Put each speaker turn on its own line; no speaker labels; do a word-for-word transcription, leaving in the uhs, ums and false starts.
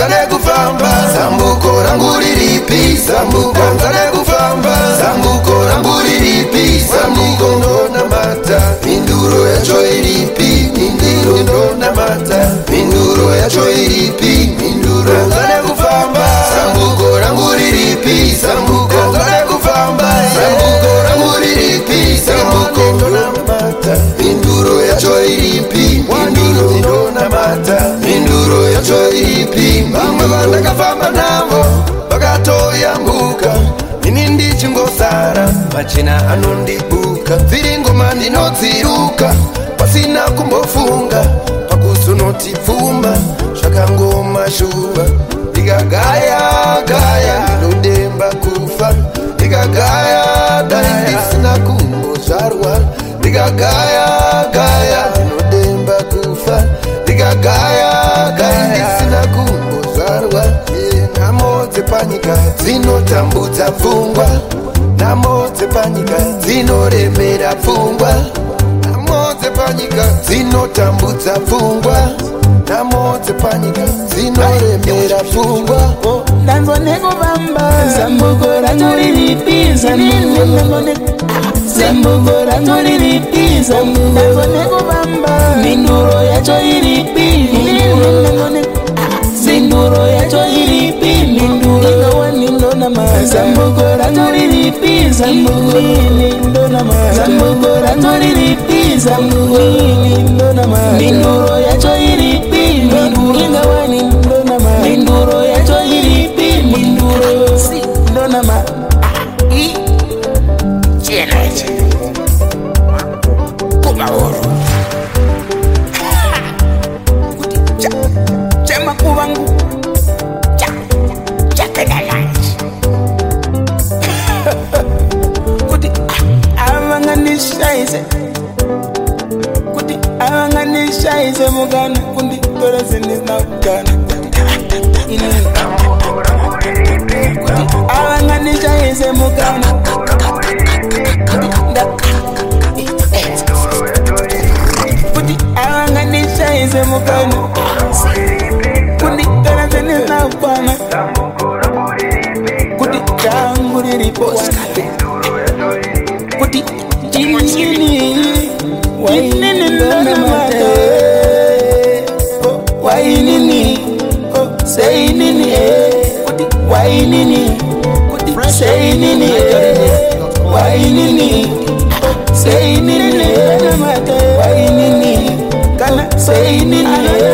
Kanzale kufamba Sambuko rangu liripi Sambuko Kanzale kufamba Sambuko rangu liripi Sambuko ndona mata Minduro yacho iripi Minduro ndona mata Minduro yacho iripi Minduro Kanzale kufamba Sambuko rangu liripi Sambuko Kanzale kufamba Sambuko rangu liripi Sambuko ndona mata Minduro yacho iripi Minduro ndona mata Minduro yacho iripi Bamwe bandakafamba nabo Bagatoyambuka Nini ndichingosara Machina anondibuka Viringoma ndinotsiruka Pasina kumbofunga Pakusu notifuma Shaka ngoma shuba Digagaya gaya Nudemba kufa Digagaya gaya Ndisina kumbozarwa Digagaya gaya Nudemba kufa Digagaya gaya Ndisina kumbozarwa Namote panyika Zinotambudza pfungwa Namote panyika Zinoremera pfungwa Namote panyika Zinotambudza pfungwa Namote panyika Zinoremera pfungwa
Danzo nego bamba Sambuko rangu liripi Sambuko Sambuko rangu liripi Danzo nego bamba Minduro yacho iripi Minduro yacho iripi Minduro Ingawa nindo na mata Sambuko rangu liripi Sambuko nindo na mata Sambuko rangu liripi Sambuko nindo na mata Minduro yacho iripi Minduro Ingawa nindo na mata Minduro yacho iripi Minduro Si nindo na mata I Chena chena Kuma oro Chema kubangu Kuti avanganishaise Kuti avanganishaise mugana Kundi tora zinizna mugana Kuti avanganishaise mugana Kuti avanganishaise mugana Kundi tora zinizna mugana Kuti changu liripo Kuti jinini Wainini ndona mata Wainini Say nini Kuti wainini Kuti say nini Wainini Say nini Wainini Kana say nini